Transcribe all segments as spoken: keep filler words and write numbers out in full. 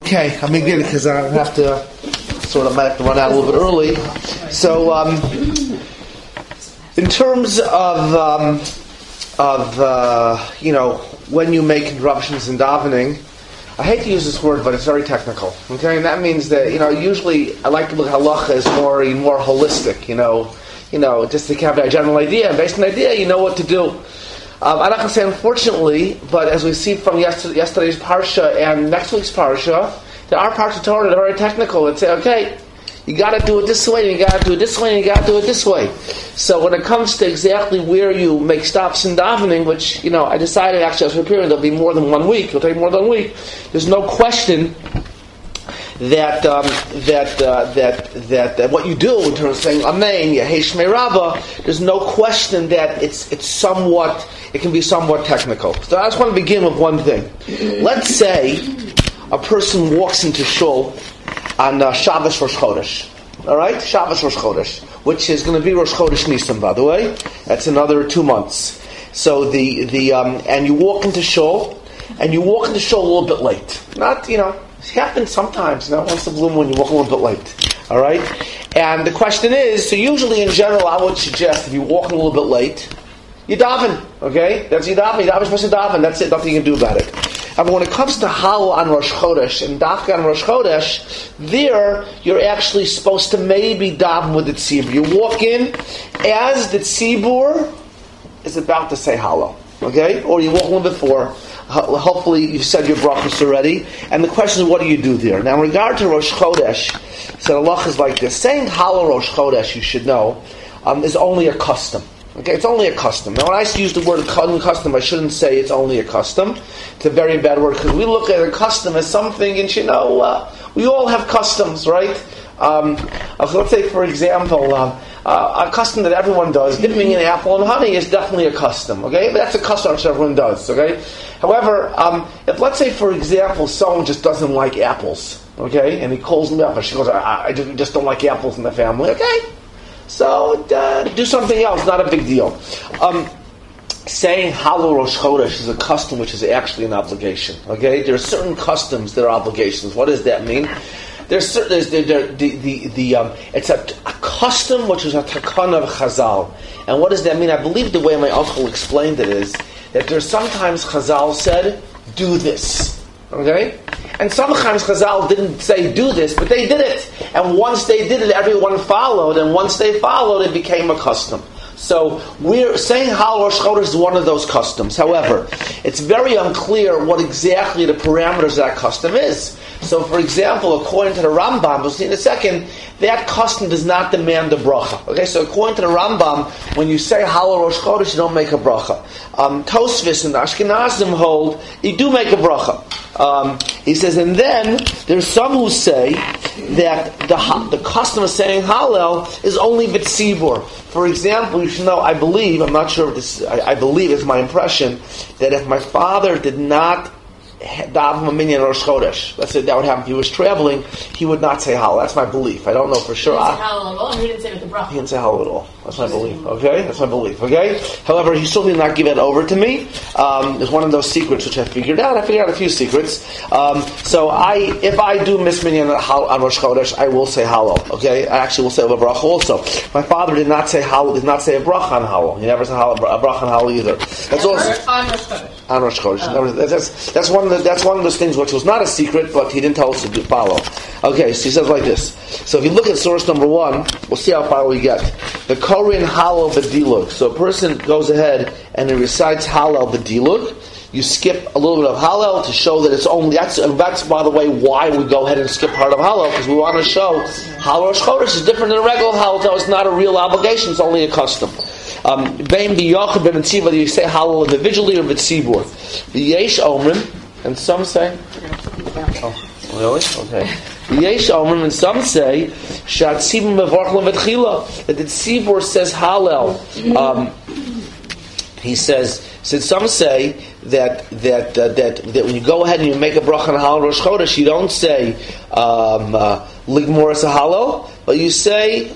Okay, I'm going to get it because I have to sort of might have to run out a little bit early. So, um, in terms of um, of uh, you know when you make interruptions in davening, I hate to use this word, but it's very technical. Okay, and that means that you know usually I like to look at halacha as more more holistic. You know, you know just to have a general idea, and based on the idea, you know what to do. Um, I'm not going to say unfortunately, but as we see from yesterday, yesterday's parsha and next week's parsha, there are parts of Torah that are very technical that say, okay, you got to do it this way, and you got to do it this way, and you got to do it this way. So when it comes to exactly where you make stops in davening, which you know, I decided actually as was preparing there'll be more than one week. It'll take more than one week. There's no question that um, that, uh, that that that what you do in terms of saying Amen, Yehei Shmei Rabbah, there's no question that it's it's somewhat it can be somewhat technical. So I just want to begin with one thing. Let's say a person walks into shul on uh, Shabbos Rosh Chodesh. All right, Shabbos Rosh Chodesh, which is going to be Rosh Chodesh Nisan, by the way. That's another two months. So the the um, and you walk into shul, and you walk into shul a little bit late. Not you know. It happens sometimes, you know, once in a blue moon you walk a little bit late. Alright? And the question is, so usually in general I would suggest if you walk a little bit late, you daven. Okay? That's you daven. You daven, supposed to daven. That's it. Nothing you can do about it. And when it comes to Hal on Rosh Chodesh and Dafka on Rosh Chodesh, there you're actually supposed to maybe daven with the tzibur. You walk in as the tzibur is about to say Hallel. Okay? Or you walk a little bit before. Hopefully you've said your brachos already. And the question is, what do you do there? Now in regard to Rosh Chodesh, so the halach is like this. Saying Hallel Rosh Chodesh, you should know, um, is only a custom. Okay, it's only a custom. Now when I use the word custom, I shouldn't say it's only a custom. It's a very bad word, because we look at a custom as something, and you know, uh, we all have customs, right? Um, let's say, for example, uh, uh, a custom that everyone does, dipping in apple and honey is definitely a custom, okay? That's a custom that everyone does, okay? However, um, if let's say, for example, someone just doesn't like apples, okay? And he calls me up and she goes, I, I just don't like apples in the family, okay? So, uh, do something else, not a big deal. Um, saying Hallel Rosh Chodesh is a custom which is actually an obligation, okay? There are certain customs that are obligations. What does that mean? There's certain, there's, there, there, the, the, the, um, it's a, a custom which is a takana of Chazal. And what does that mean? I believe the way my uncle explained it is that there's sometimes Chazal said, do this. Okay? And sometimes Chazal didn't say do this, but they did it. And once they did it, everyone followed. And once they followed, it became a custom. So we're saying Hal Rosh Chodesh is one of those customs. However, it's very unclear what exactly the parameters of that custom is. So, for example, according to the Rambam, we'll see in a second, that custom does not demand a bracha. Okay, so according to the Rambam, when you say Hal Rosh Chodesh, you don't make a bracha. Um, Tosfos and the Ashkenazim hold, you do make a bracha. Um, he says, and then there's some who say that the the custom of saying Hallel is only b'tzibur. For example, you should know, I believe, I'm not sure if this, I, I believe, it's my impression, that if my father did not daven a minyan Rosh Chodesh, let's say that would happen if he was traveling, he would not say Hallel. That's my belief. I don't know for sure. He didn't say Hallel at all, he didn't say it with the bracha. He didn't say Hallel at all. That's my belief. Okay? That's my belief. Okay? However, he still did not give it over to me. Um, it's one of those secrets which I figured out. I figured out a few secrets. Um, so I, if I do miss minyan on Rosh Chodesh, I will say Hallel. Okay? I actually will say a bracha also. My father did not say Hallel, did not say a bracha on Hallel. He never said Hallel, a bracha on Hallel either. That's also on Rosh Chodesh. On Rosh Chodesh. Oh. That's, that's one of the, that's one of those things which was not a secret, but he didn't tell us to do, follow. Okay, so he says like this. So if you look at source number one, we'll see how far we get. The Korin Hallel B'dilug. So a person goes ahead and he recites Hallel B'dilug. You skip a little bit of Hallel to show that it's only, that's, and that's by the way why we go ahead and skip part of Hallel, because we want to show Hallel Rosh Chodesh is different than a regular Hallel. No, it's not a real obligation, it's only a custom. Um, Bein b'yachid ben tzibur, whether you say Hallel individually or b'tzibur. V'yesh omrim, and some say, oh, really? Okay. V'yesh omrim, and some say, Shat tzibur mevarchlim v'tchila, that the tzibur says Hallel. Um, he says, since some say that that uh, that that when you go ahead and you make a bracha on Hallel Rosh Chodesh, you don't say um, uh, Ligmoras Hallel, but you say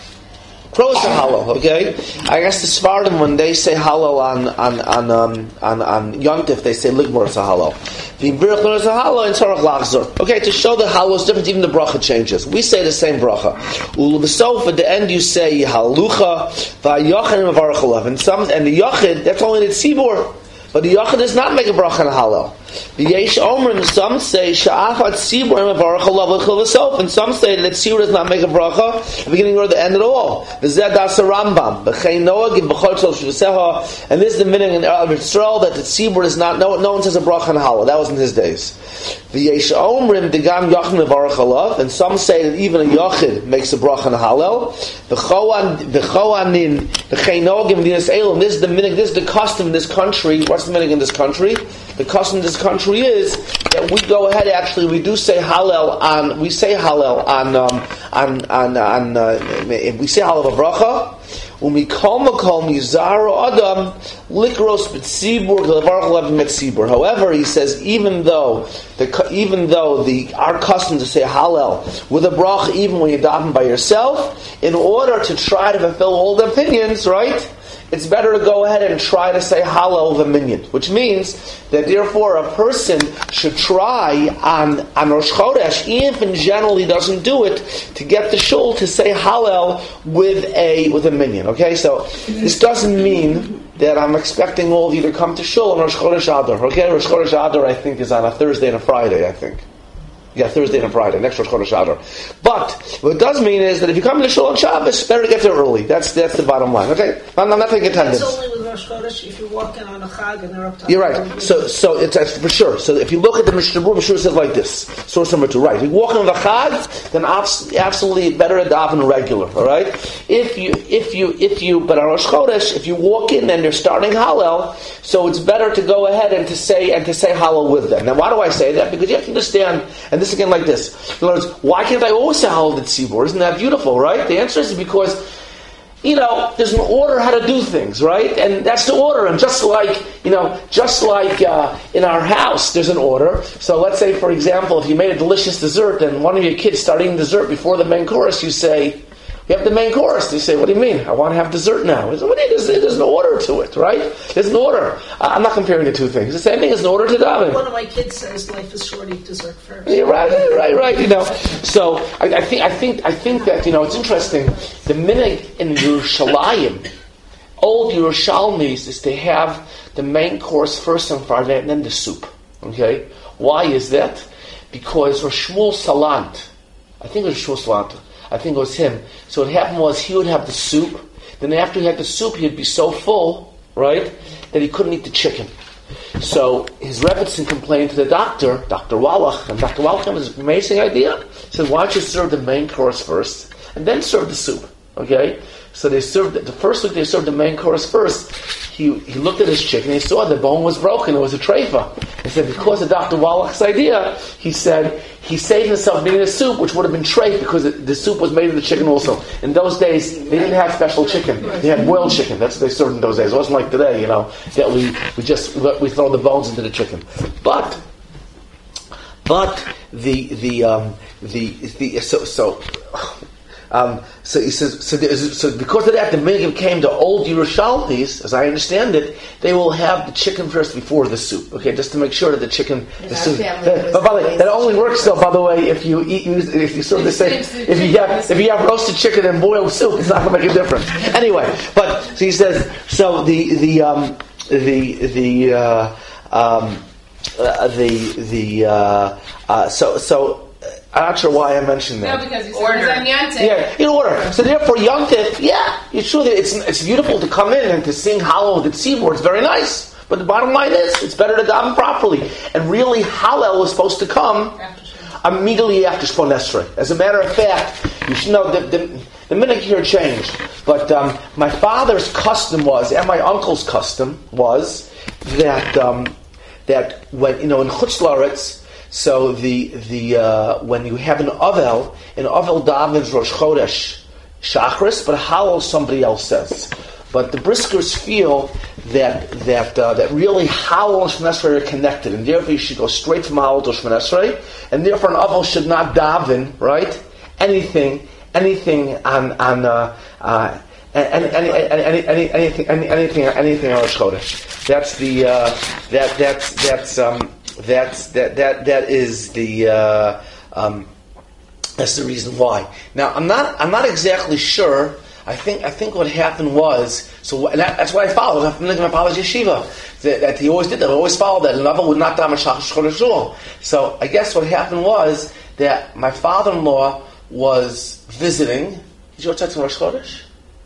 Pros Hallel. Okay, I guess the Sfardim when they say Hallel on on on um, on, on Yontif, they say Ligmoras Hallel. Okay, to show that halal is different, even the bracha changes. We say the same bracha. At the end you say halucha, and some and the yachid, that's only the tzibur. But the yachid does not make a bracha on halal. The yesh omrim, some say sha'afat tzibur mevarach halav l'chil, and some say that tzibur does not make a bracha at the beginning or the end at all. V'zeh das Rambam b'chei noag in b'chol shel shvuseha, and this is the meaning in Eretz Yisrael that the tzibur is not. No, no one says a bracha on halal. That was in his days. The yesh omrim degam yachid mevarach halav, and some say that even a yachid makes a bracha on halal. V'choanin b'chei noag in Medinas Elam. This is the meaning. This is the custom in this country. What's the meaning in this country? The custom in this country is that we go ahead. Actually, we do say Hallel on. We say Hallel on. Um, on on on. Uh, we say Hallel b'bracha. Umikol makom yizaro adam likros b'tzibur levarach lev mitzibur. However, he says even though the even though the our custom to say Hallel with a bracha, even when you're davening by yourself, in order to try to fulfill all the opinions, right? It's better to go ahead and try to say Hallel the minyan, which means that therefore a person should try on, on Rosh Chodesh, even if in general he doesn't do it, to get the shul to say Hallel with a with a minyan. Okay, so this doesn't mean that I'm expecting all of you to come to shul on Rosh Chodesh Adar. Okay, Rosh Chodesh Adar I think is on a Thursday and a Friday, I think. Yeah, Thursday and Friday, next Rosh Chodesh Adar. But what it does mean is that if you come to shul on Shabbos, better to get there early. That's that's the bottom line. Okay, I'm, I'm not taking attendance. It's only with Rosh Chodesh if you're walking on a Chag and they're up to. You're right. So so it's uh, for sure. So if you look at the Mishnah Berurah, Mishnah says like this. Source number two, right? If you walk on the Chag, then absolutely better to daven regular. All right. If you if you if you but on Rosh Chodesh, if you walk in and you're starting Hallel, so it's better to go ahead and to say and to say Hallel with them. Now, why do I say that? Because you have to understand, and this again like this. In other words, why can't I always say Hallel the Tzibur? Isn't that beautiful, right? The answer is because, you know, there's an order how to do things, right? And that's the order. And just like, you know, just like uh, in our house, there's an order. So let's say, for example, if you made a delicious dessert and one of your kids start eating dessert before the main course, you say, you have the main course. They say, what do you mean? I want to have dessert now. Say, what is it? There's an order to it, right? There's an order. Uh, I'm not comparing the two things. The same thing is an order to davening. One of my kids says life is short, eat dessert first. Yeah, right, right, right. You know, so I, I think, I think, I think that you know it's interesting. The minhag in Yerushalayim, old Yerushalmis, is to have the main course first on Friday and then the soup. Okay, why is that? Because Rosh Shmuel Salant, I think it was Shmuel Salant. I think it was him. So what happened was he would have the soup. Then after he had the soup, he'd be so full, right, that he couldn't eat the chicken. So his Rebbetzin complained to the doctor, Doctor Wallach, and Doctor Wallach had this amazing idea. He said, why don't you serve the main course first, and then serve the soup, okay? So they served, the first week they served the main course first. He he looked at his chicken, he saw the bone was broken, it was a treifa. He said, because of Doctor Wallach's idea, he said, he saved himself eating the soup, which would have been treif, because it, the soup was made of the chicken also. In those days, they didn't have special chicken. They had boiled chicken. That's what they served in those days. It wasn't like today, you know, that we, we just, we throw the bones into the chicken. But, but, the, the, um, the, the, so, so, Um, so he says, so, so because of that, the minhag came to old Yerushalmis, as I understand it, they will have the chicken first before the soup. Okay, just to make sure that the chicken, the soup. That, but by the way, that only works though. By the way, if you eat, if you sort of say, if you have, if you have roasted chicken and boiled soup, it's not going to make a difference. Anyway, but so he says, so the the um, the the uh, um, uh, the the uh, uh, so so. I'm not sure why I mentioned that. No, because you said order. On Yontif. Yeah, in order. So therefore, Yontif, yeah, it's true that it's it's beautiful to come in and to sing Hallel the Tzibur. It's very nice. But the bottom line is, it's better to daven properly. And really, Hallel is supposed to come immediately after Shmon Esrei. As a matter of fact, you should know the the, the minhag here changed. But um, my father's custom was, and my uncle's custom was, that um, that when you know in Chutz La'aretz. So the the uh, when you have an Avel, an Avel davens Rosh Chodesh Shachris, but Hallel somebody else says. But the Briskers feel that that uh, that really Hallel and Shemon Esrei are connected, and therefore you should go straight from Hallel to Shemon Esrei, and therefore an Avel should not daven right anything anything on on uh, uh, any, any, any, any, anything any, anything anything on Rosh Chodesh. That's the uh, that that's that's. Um, that's that that that is the uh, um, that's the reason why. Now I'm not I'm not exactly sure. I think I think what happened was so and that, that's why I followed. I'm looking at my college yeshiva that, that he always did that. I always followed that. Another would not daven shachar chodesh shul. So I guess what happened was that my father-in-law was visiting. Did you go to Rosh Chodesh?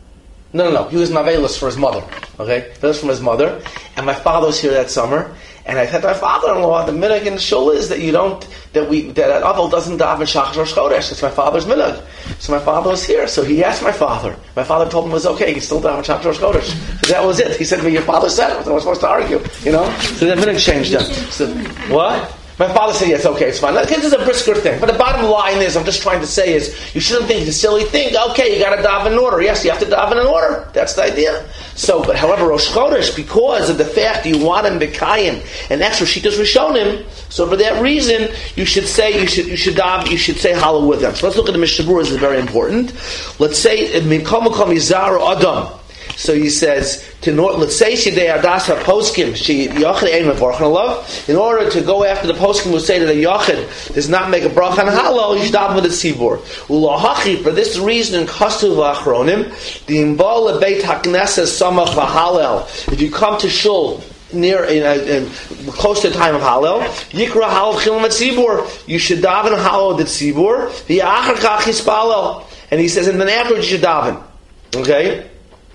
No, no, no. He was Navelis for his mother. Okay, Navelis from his mother, and my father was here that summer. And I said to my father-in-law, the minhag in the shul is that you don't, that we, that an aval doesn't daven shachar Rosh Chodesh. It's my father's minhag. So my father was here. So he asked my father. My father told him it was okay. He can still daven shachar Rosh Chodesh. So that was it. He said to me, "Your father said it." I was supposed to argue, you know. So that minhag changed up. So what? My father said, yes, okay, it's fine. This is a brisker thing. But the bottom line is, I'm just trying to say is, you shouldn't think the silly thing, okay, you got to daven in order. Yes, you have to daven in order. That's the idea. So, but however, Rosh Chodesh, because of the fact you want him B'kayim, and that's Roshitas Rishonim, so for that reason, you should say, you should, you should daven, you should say Hallel with them. So let's look at the Mishnah Berurah, this is very important. Let's say, Mikol Makom Yizar Adam. So he says, to let's say Shidei Adasa Poskim, she Yochid Ein Mevorchen Alav. In order to go after the Poskim who say that a Yochid does not make a bracha on Hallel, you should daven with the Tzibur. Ulahachi, for this reason, in Kastuv Achronim, the Imbal Beit Hakneses Samach V'Hallel. If you come to Shul near in, uh, in close to the time of Hallel, Yikra Hallel Chilam Tzibur. You should daven Hallel the Tzibur. V'Achar Kach Yispalel. And he says, and then afterwards you should daven. Okay.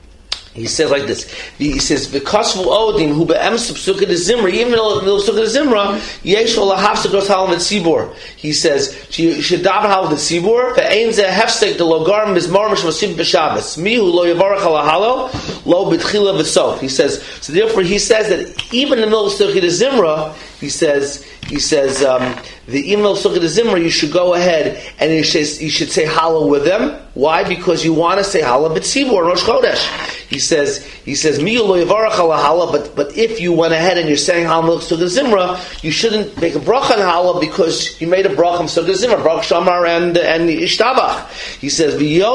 He says like this. He says, "V'kasvu odim hu be'emes psukkah de zimra." Even though the psukkah de zimra, yesh olahafsek dos halam et tzibur. He says you should daven halal the tzibur. Ve'ein ze hefsek de logar mizmar mishvasim b'Shabbos. Mi hu lo yavarach ala halal lo b'tchila v'sof. He says so. Therefore, he says that even in the middle of psukkah de zimra, he says he says um, the even though psukkah de zimra, you should go ahead and you should you should say halal with them. Why? Because you want to say halal b'tzibur Rosh Chodesh. He says, he says, but but if you went ahead and you're saying halal sukkah zimra, you shouldn't make a bracha on halal because you made a bracha on sukkah zimra, bracha shamar and and ishtabach. He says,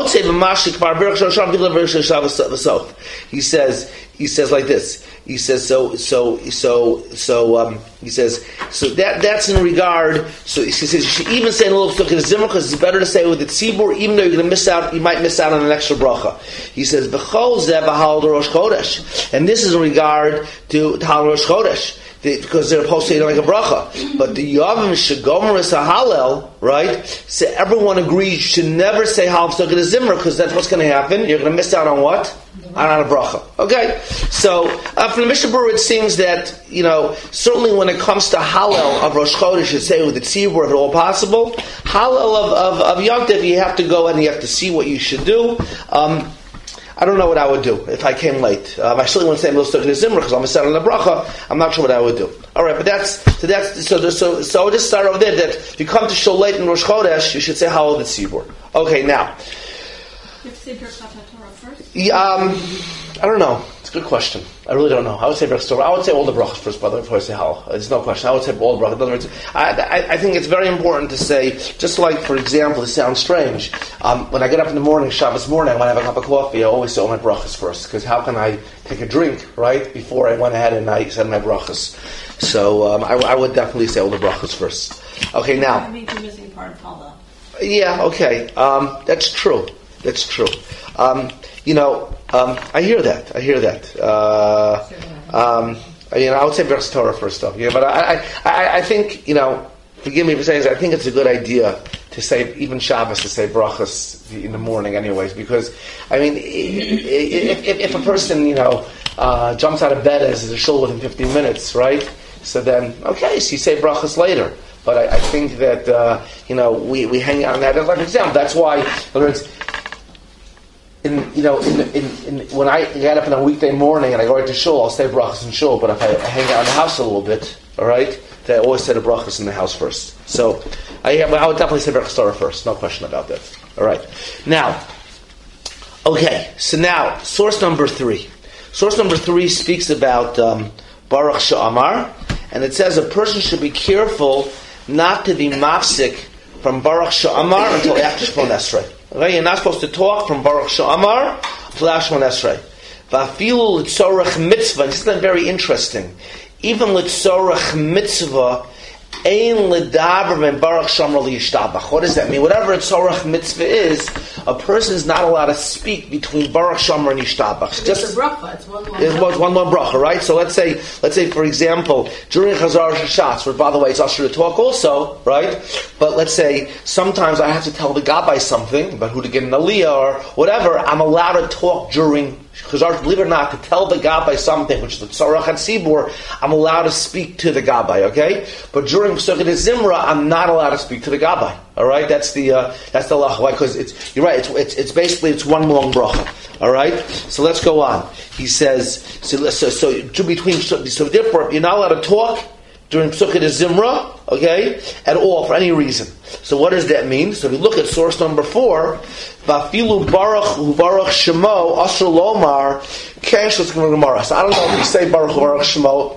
he says, he says like this. He says so so so so um, he says so that that's in regard. So he says you should even say a little sukkah zimra because it's better to say with the tzibur, even though you're going to miss out. You might miss out on an extra bracha. He says v'chol zeh v'hal Rosh Chodesh, and this is in regard to Hal Rosh Chodesh. Because they're supposed to say like a bracha, but the Yavim Shagomer is a Hallel, right? So everyone agrees you should never say Hal Sukkah Zimra because that's what's going to happen. You're going to miss out on what? On a bracha. Okay, so uh, from the Mishnah Berurah, it seems that you know certainly when it comes to Hallel of Rosh Chodesh, you should say with the tzibur if at all possible. Hallel of of, of Yom Tov, you have to go and you have to see what you should do. Um, I don't know what I would do if I came late. Um, I certainly wouldn't say Mil Sukkah Zimra because I'm a set on the bracha. I'm not sure what I would do. All right, but that's so. That's so. So, so I'll just start over there. That if you come to shul late in Rosh Chodesh, you should say Hallel the Tzibur. Okay, now. You have to say Birkat HaTorah first? Yeah, um, I don't know. It's a good question. I really don't know. I would say Birkat HaTorah. I would say all the brachas first, brother, before I say Hallel. There's no question. I would say all the brachas. In other words, I, I, I think it's very important to say, just like, for example, it sounds strange. Um, when I get up in the morning, Shabbos morning, when I have a cup of coffee, I always say all my brachas first. Because how can I take a drink, right, before I went ahead and I said my brachas? So um, I, I would definitely say all the brachas first. Okay, now. I mean, you're missing part of Hallel. Yeah, okay. Um, that's true. That's true. Um, you know, um, I hear that. I hear that. Uh, um, you know, I would say Birkat Torah first off. Yeah, but I, I, I think, you know, forgive me for saying this, I think it's a good idea to say, even Shabbos, to say brachas in the morning anyways, because, I mean, if, if, if a person, you know, uh, jumps out of bed and is a shul within fifteen minutes, right? So then, okay, so you say brachas later. But I, I think that, uh, you know, we, we hang out on that. As like an example, that's why, in other words, in, you know, in, in, in, when I get up on a weekday morning and I go right to shul, I'll say brachas in shul. But if I, I hang out in the house a little bit, all right, then I always say the brachas in the house first. So I, I would definitely say Birkat Torah first, no question about that. All right. Now, okay, so now, source number three. Source number three speaks about um, Baruch She'amar, and it says a person should be careful not to be mafsik from Baruch She'amar until after Shemon Esrei. Okay, you're not supposed to talk from Baruch She'amar until after Shemon Esrei. Va'afilu l'tzorech mitzvah. This is very interesting. Even l'tzorech mitzvah, Ein ledaber men baruch shamar liyishtabach. What does that mean? Whatever a tzorach mitzvah is, a person is not allowed to speak between baruch shamar and yishtabach. Just it's a bracha. It's one long. It's bracha. one long bracha, right? So let's say, let's say for example, during Chazar Shashatz, where by the way it's usher to talk also, right? But let's say sometimes I have to tell the gabbai something about who to get an aliyah or whatever. I'm allowed to talk during Chazar, believe it or not, to tell the gabbai something, which is the tzorach and sibur. I'm allowed to speak to the gabbai, okay? But during Pesukei de Zimra, I'm not allowed to speak to the gabbai. All right, that's the uh, that's the lacha. Why? Because it's you're right. It's, it's it's basically it's one long bracha. All right. So let's go on. He says so. So, so to between so, so therefore you're not allowed to talk during Pesukei de Zimra, okay, at all for any reason. So what does that mean? So if you look at source number four, Vafilu Baruch Hu Baruch Shemo Asher Lomar Kesh. Let's go to Gemara. So I don't know if you say Baruch Hu Baruch Shemo.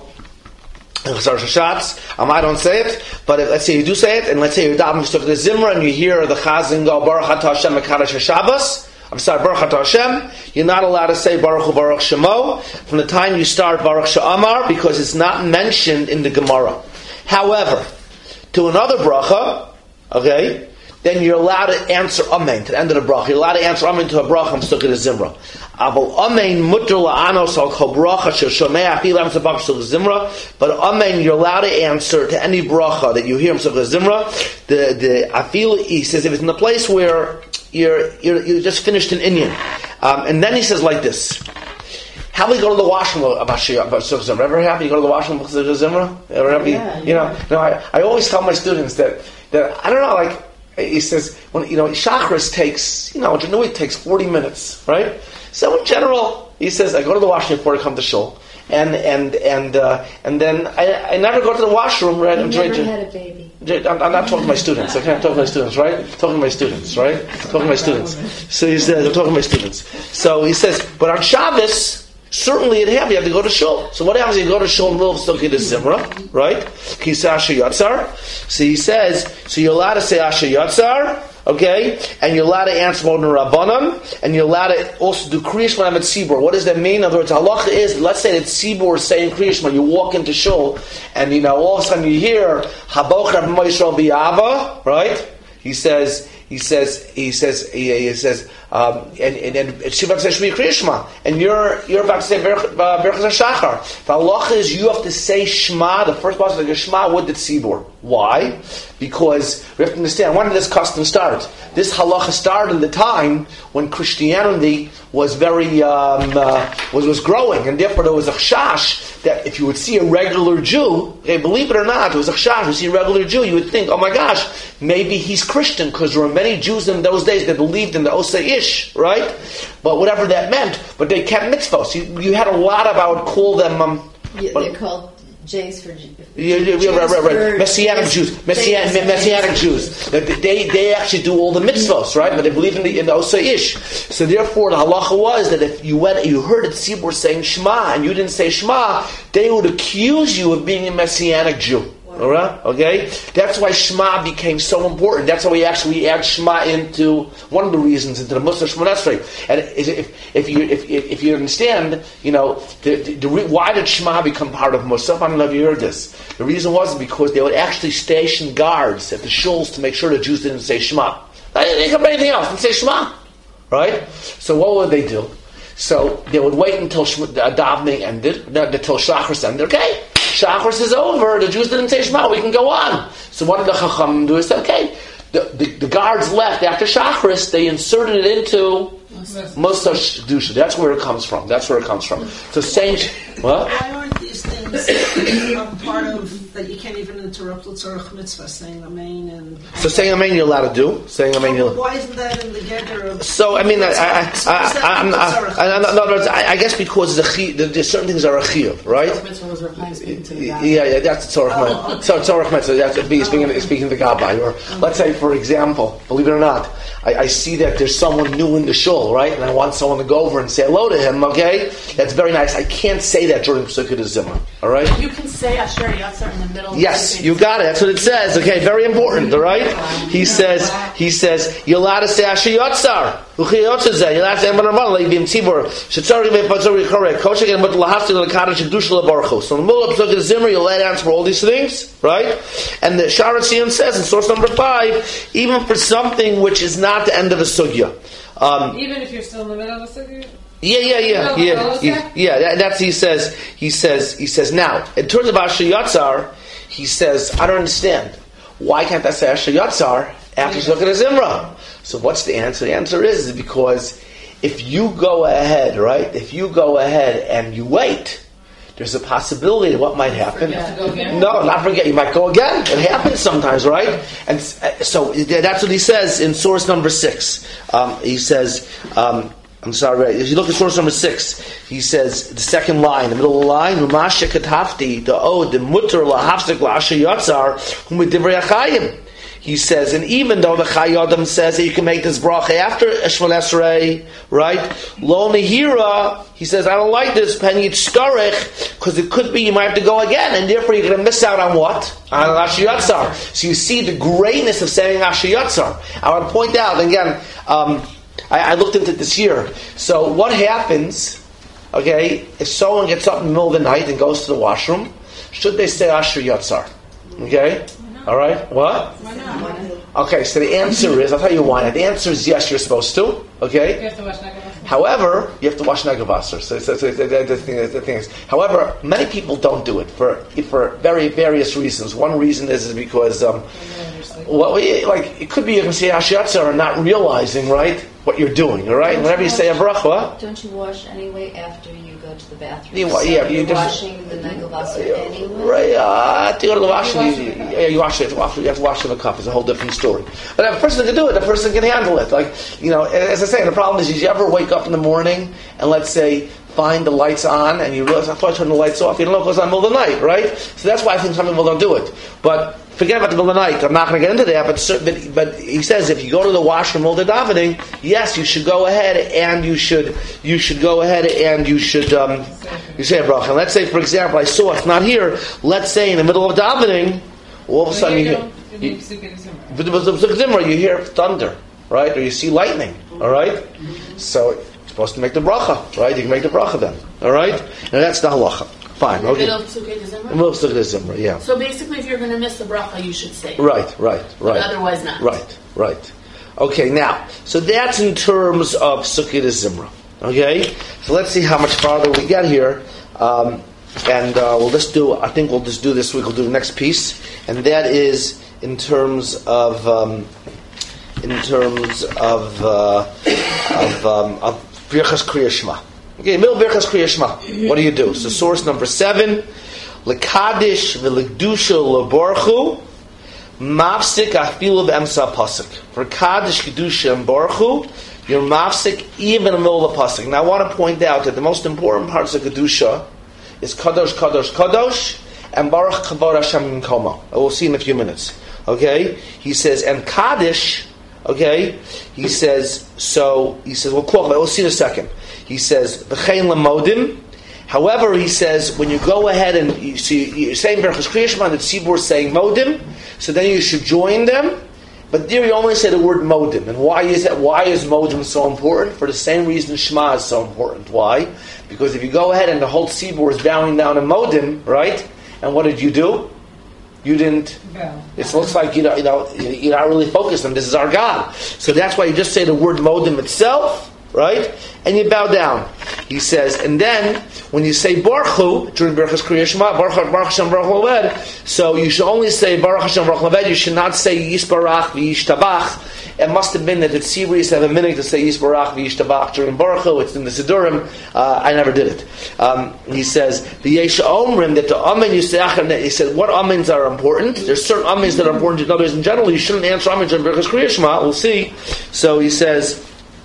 Um, I don't say it, but if, let's say you do say it, and let's say you're davening Pesukei de Zimra, and you hear the Chazan go Baruch Atah Hashem Mekadosh HaShabbos. I'm sorry, Baruch Atah Hashem. You're not allowed to say Baruch Hu Baruch Shemo from the time you start Baruch She'amar because it's not mentioned in the Gemara. However, to another bracha, okay, then you're allowed to answer Amen to the end of the bracha. You're allowed to answer Amen to a bracha from Pesukei de Zimra. Aval Amen mutter la'anos al kol bracha shel shomei afilam tzabach Pesukei de Zimra. But Amen, you're allowed to answer to any bracha that you hear from Pesukei de Zimra. The the afil, he says, if it's in the place where you're you're you just finished an Inyan, um, and then he says like this. How do we go to the washroom about Pesukei de Zimra? Ever happy you go to the washroom about Pesukei de Zimra? Ever happy? Yeah, you know, no, I, I always tell my students that that I don't know, like. He says, when you know, Shachris takes, you know, Janui takes forty minutes, right? So in general, he says, I go to the washroom before I come to shul, and and and uh, and then I, I never go to the washroom, right? You never had a baby. I'm, I'm not talking to my students. Okay, I'm talking to my students, right? I'm talking to my students, right? I'm talking to my students. So he says, I'm talking to my students. So he says, but on Shabbos, certainly it have you have to go to shul. So what happens if you go to shul in the middle of Pesukei de Zimra, right? Can you say Asher Yatzar? So he says, so you're allowed to say Asher Yatzar, okay? And you're allowed to answer Modin Rabbanan, and you're allowed to also do Kriya Shema at Tzibur. What does that mean? In other words, halacha is, let's say that Tzibur is saying Kriya Shema, you walk into shul, and you know, all of a sudden you hear, Haboch Rav Moshe B'Yava, right? He says, he says, he says, he, he says, um, and and and Shiva says Shmi Kriya Shema, and you're you're about to say Berachas HaShachar. The halacha is you have to say Shema. The first part of the Shema with the tzibur. Why? Because we have to understand when did this custom start? This halacha started in the time when Christianity was very um, uh, was was growing, and therefore there was a chash that if you would see a regular Jew, okay, believe it or not, there was a chash. You see a regular Jew, you would think, oh my gosh, maybe he's Christian, because there were many Jews in those days that believed in the Osei Ish, right? But whatever that meant, but they kept mitzvos. You, you had a lot of, I would call them. Um, yeah, they're called Jays for Jews. Yeah, yeah, yeah, right, right, right. Messianic Jews, Messianic, Messianic Jews. They, they actually do all the mitzvos, right? But they believe in the in the Osei Ish. So therefore, the halacha was that if you went, you heard a tzibur saying Shema, and you didn't say Shema, they would accuse you of being a Messianic Jew. All right, okay. That's why Shema became so important. That's why we actually add Shema into one of the reasons into the Musar Shmoneh Esrei. And if if you if if you understand, you know, the, the, the, why did Shema become part of Musar? I don't know if you heard this. The reason was because they would actually station guards at the shuls to make sure the Jews didn't say Shema. They didn't come anything else. Didn't say Shema, right? So what would they do? So they would wait until uh, davening ended, until Shachris ended. Okay. Shachris is over, the Jews didn't say Shema, we can go on. So what did the Chacham do? Is say, okay, the, the, the guards left after Shachris, they inserted it into Musar Kedusha. That's where it comes from. That's where it comes from. So saying, what? Why aren't these things um, part of, that you can't even interrupt L'tzorach Mitzvah, saying Amen and... So saying Amen you're allowed to do? Saying Amen you're... Why isn't that in the gather of... So, I mean, I, I, I, I, I, I, I guess because the, the, the certain things are a chiyuv, right? Yeah, yeah, that's Tzorach Mitzvah. Tzorach Mitzvah, that's speaking, speaking to the Gabbai. Or, let's say, for example, believe it or not, I, I see that there's someone new in the shul, right? And I want someone to go over and say hello to him, okay? That's very nice. I can't say that during Pesukei de Zimra, all right? You can say Asher Yatzar in the middle. Yes, you got it. That's what it says. Okay, very important, all right? He says, he says, you're allowed to say Asher Yatzar. Uchiyotze zeh, you'll have to have one like bim tzibur. Shetzari me patzari korek. Kosher and mutal lahafti l'kadosh kedusha lebarchu. So in the middle of Pesach Zimra, you'll add answer for all these things, right? And the Sharatzion says in source number five, even for something which is not the end of a sugya. Um, even if you're still in the middle of a sugya? Yeah, yeah, yeah, yeah, yeah. yeah that, that's he says. He says. He says. Now, in terms of Asher Yatzar, he says, I don't understand. Why can't I say Asher Yatzar after you look at a Zimra? So, what's the answer? The answer is because if you go ahead, right? If you go ahead and you wait, there's a possibility of what might happen. No, not forget. You might go again. It happens sometimes, right? And so that's what he says in source number six. Um, he says. Um, I'm sorry, if you look at source number six, he says, the second line, the middle of the line, Umashe katafti, the od, the mutter, lahafsik, la'asher yatzar, hum divrei achayim. He says, and even though the Chayyadim says that you can make this bracha after Shemon Esrei, right? Lo nehira, he says, I don't like this, pen yitztarech, because it could be you might have to go again, and therefore you're going to miss out on what? On Asher Yatzar. So you see the greatness of saying Asher Yatzar. I want to point out, again, um, I, I looked into it this year. So what happens, okay, if someone gets up in the middle of the night and goes to the washroom, should they say Asher Yatzar? Okay? All right? What? Why not? Okay, so the answer is, I'll tell you why. The answer is yes, you're supposed to. Okay? You have to wash Negavasar. However, you have to wash Negavasar. So, so, so the, the, the, thing, the thing is, however, many people don't do it for for very various reasons. One reason is, is because, um, well, like it could be you can say Asher Yatzar and not realizing, right, what you're doing. All right, Don't whenever you, you say a bracha, Don't you wash anyway after you go to the bathroom? You wa- so yeah, you you're just- washing the Negavasar anyway? right? Uh, to go to the washroom, wash you, it in a cup. yeah, you wash it. You have to wash, you have to wash it in a cup. It's a whole different story. But if a person can do it, the person can handle it. Like you know, as I say, the problem is, did you ever wake up in the morning and let's say find the lights on and you realize I thought I turned the lights off. You don't know if it was on in the middle of the night, right? So that's why I think some people don't do it. But forget about the middle of the night. I'm not going to get into that. But, cer- but but he says if you go to the washroom while they're davening, yes, you should go ahead and you should you should go ahead and you should um, you say a bracha. And let's say, for example, I saw it's not here. Let's say in the middle of davening, all of a sudden you hear you, you hear thunder, right? Or you see lightning, all right? So you're supposed to make the bracha, right? You can make the bracha then, all right? And that's the halacha. Fine, In the okay. middle of Sukkot Zimra? Middle of Sukkot Zimra, yeah. So basically, if you're going to miss the bracha, you should say it. Right, right, right. Otherwise not. Right, right. Okay, now, so that's in terms of Sukkot Zimra. Okay? So let's see how much farther we get here. Um, and uh, we'll just do, I think we'll just do this week, we'll do the next piece. And that is in terms of, um, in terms of, uh, of, um, of Birchas Kriya Shema. Okay, middle Birchas Kriya Shema. What do you do? So source number seven, Lekadish v'legdusha leborchu, mafsik afilu b'emsa pasuk. For Kaddish, Kedusha, and Borchu, you're mafsik even in the middle of the pasuk. Now I want to point out that the most important parts of Kedusha is Kadosh, Kadosh, Kadosh, and Baruch Kavod Hashem Koma. We'll see in a few minutes. Okay? He says, and Kaddish, okay, he says, so, he says, well, cool, we'll see in a second. He says, V'chein lemodim. However, he says, when you go ahead and you see, you're saying Berachos Kriya Shema, the tzibur is saying modim, so then you should join them. But there you only say the word modim. And why is that? Why is modim so important? For the same reason Shema is so important. Why? Because if you go ahead and the whole tzibur is bowing down in modim, right? And what did you do? You didn't. Bow. It looks like you know, you know, you're not really focused on this is our God. So that's why you just say the word modim itself, right? And you bow down. He says, and then when you say Baruch during Berachos Kriya Shema, Baruch Baruch Hashem Baruch Laved, so you should only say Baruch Hashem Baruch Laved. You should not say Yisbarach v'Yishtabach. It must have been that the Tzibris have a minute to say Yisbarach v'Yishtabach during Baruch. It's in the Sidurim. Uh, I never did it. Um, he says the Yesh Omrim that the Amen you say. He said what Amens are important. There's certain Amens that are important to others in general. You shouldn't answer Amens during Berachos Kriya Shema. We'll see. So he says.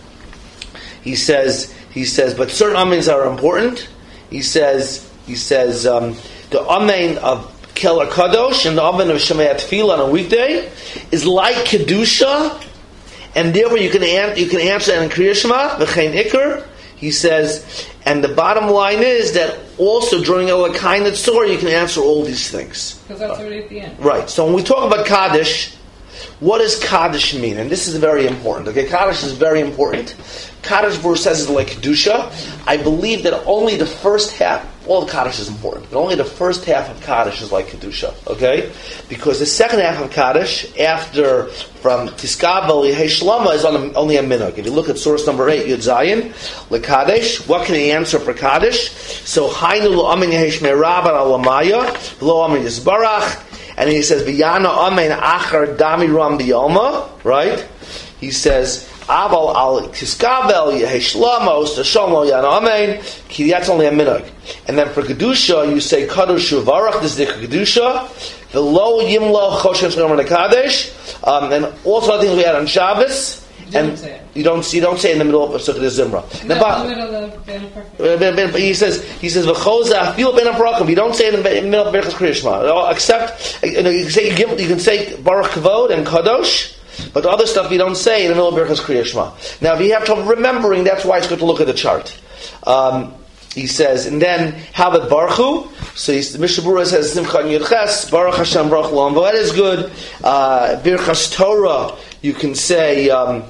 He says, he says, but certain amens are important. He says, he says, um, the amen of Keller Kadosh and the amen of Shemaya Tefillah on a weekday is like Kedusha, and therefore you can an- you can answer that in Kriya Shema, V'chein Iker. He says, and the bottom line is that also during Elokai Netzor you can answer all these things. Because that's already at the end. Right. So when we talk about Kaddish, what does Kaddish mean? And this is very important. Okay, Kaddish is very important. Kaddish verse says it's like Kedusha. I believe that only the first half, all the Kaddish is important, but only the first half of Kaddish is like Kedusha. Okay? Because the second half of Kaddish, after from Tiskavel Yehei Shlama, is on a, only a minhag. If you look at source number eight, Yud Zayin, LeKaddish, what can he answer for Kaddish? So, Hainu Lo Amin Yehei Shmei Rabban Alamaya, Lo Amin Yisbarach, and he says, V'yana Amin Achar Dami Ram B'yoma, right? He says, Aval al Tiskavel Yehei Shlama, Ostashom Yana Amin, Ki that's only a minhag. And then for Kedusha, you say Kadosh Uvarach, this is the Kedusha, the Lo Yimlo Choshen Shlomo Kadesh, um, and also other things we had on Shabbos. You don't and say it. you don't you don't say it in the middle of Sukkot Zimra. No, Now, in the middle of Ben Perfect. but- but- but he says he says v'choza feel ben abrakim. You don't say it in the middle of Berachas Kriya Shema. Except you know you can say you, give, you can say Baruch Kavod and Kadosh, but the other stuff you don't say in the middle of Berachas Kriya Shema. Now, if you have trouble remembering, that's why it's good to look at the chart. Um, He says, and then how about Baruch Hu? So he's, the Mishnah Berurah says Simcha and Yudches, Baruch Hashem Baruch Lo That is good. Uh, Birchas Torah, you can say. Um,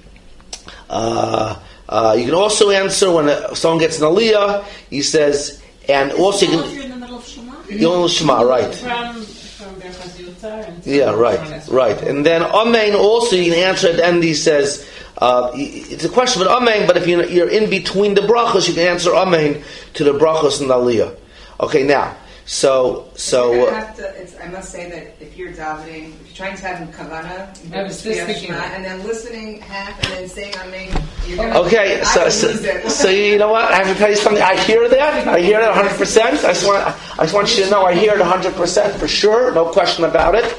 uh, uh, you can also answer when a, someone gets an Aliyah. He says, and also you If can. you're in the middle of Shema? You're on Shema, right? From from Berachas Yutar and Yeah, right, right. And then Amen also you can answer at the end. He says uh, it's a question of Amen, but if you're, you're in between the brachos, you can answer Amen to the brachos and the Aliyah. Okay, now, so so. You're Uh, gonna have to, it's, I must say that if you're davening, if you're trying to have kavana, I was just thinking Shema, that. and then listening half and then saying Amen, you're gonna Okay, I so, would so, lose it. so you know what? I have to tell you something. I hear that. I hear that one hundred percent. I just want, I just want you to know I hear it one hundred percent for sure. No question about it.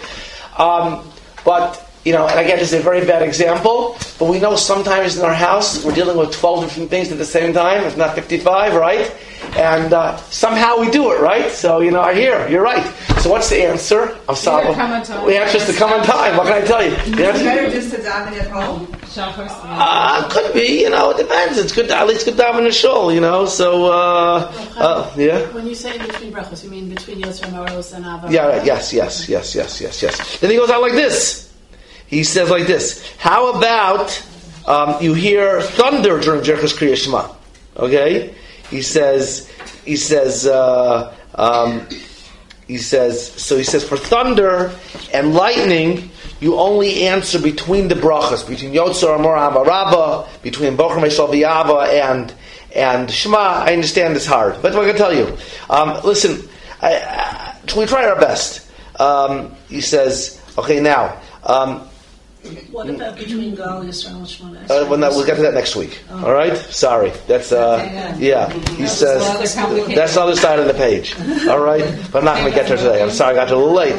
Um, but, you know, and again, this is a very bad example, but we know sometimes in our house we're dealing with twelve different things at the same time, if not fifty-five, right? And uh, somehow we do it, right? So, you know, I hear, you're right. So what's the answer? I'm sorry. come on time. The answer is to come on time. What can I tell you? The It's answer- better just to daven at home. Shachar. Uh, could be, you know, it depends. It's good, at least good to have in the shul, you know, so, uh, uh, yeah. When you say in between brachos, you mean between Yosef Moros and Ava? Yeah, right, yes, yes, yes, yes, yes, yes. Then he goes out like this. He says like this. How about, um, you hear thunder during Jerchas Kriya Shema? Okay? He says, he says, uh, um, he says, so he says for thunder and lightning, you only answer between the brachas, between Yotzar Amor Ava Rabba, between Bocher Meshal V'Yava and and Shema. I understand it's hard, but what I can tell you, um, listen, I, I, we try our best. Um, he says, okay, now, um, What about between Gal Yisrael and Shemona? uh, well, no, we'll get to that next week. All right, sorry, that's uh, yeah. He says that's the other side of the page. All right, but I'm not going to get to it today. I'm sorry, I got to a little late.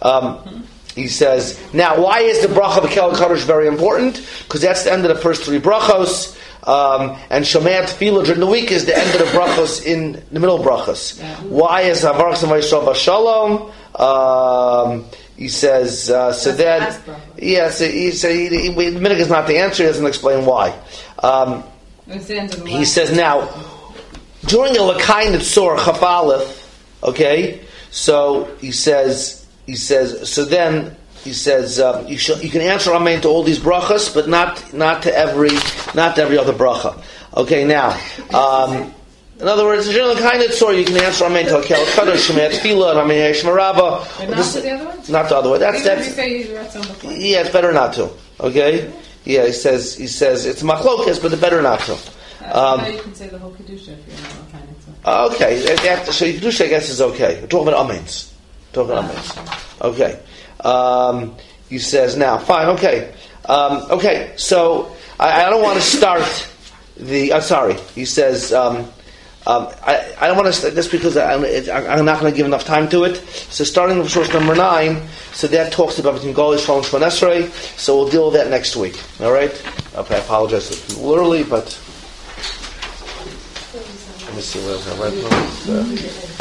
Um, He says, now why is the bracha of Kel Kadosh very important? Because that's the end of the first three brachos. Um, and Shomei Tefillah during the week is the end of the brachos in the middle of brachos. Yeah. Why is Havarach Samay Shalom? Um He says, uh, so then, yes, he said, he, he, the minhag is not the answer. He doesn't explain why. Um, he says now, during the Lakayin Tzor Chaf Aleph, okay, so he says. He says, so then, he says, um, you, should, you can answer Amen to all these brachas, but not not to every not to every other bracha. Okay, now, um, in other words, generally kind of so you can answer Amen to Kel Kadosh, Shemei Tefillah, and Amen Yeshma Rabba. But not to the other one? Not the other way. That's that's. Yeah, it's better not to. Okay. Yeah, he says he says it's machlokes, but it's better not to. Um, you can say the whole kedusha if you're not kind of. Okay, that, so kedusha I guess is okay. We're talking about amens. Talking about amens. Okay. Um, he says now, fine. Okay. Um, okay. So I, I don't want to start the. I'm uh, sorry. He says. Um, Um, I, I don't want to, just because I, I'm not going to give enough time to it. So starting with source number nine, so that talks about between Gol Yisrael and Shemon Esrei, so we'll deal with that next week. Alright? Okay, I apologize a little early, but let me see what else I read.